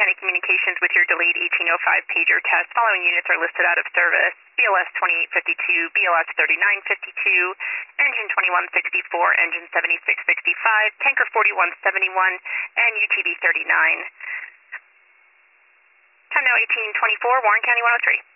County Communications with your delayed 1805 pager test. Following units are listed out of service. BLS 2852, BLS 3952, Engine 2164, Engine 7665, Tanker 4171, and UTV 39. Time now 1824, Warren County 103.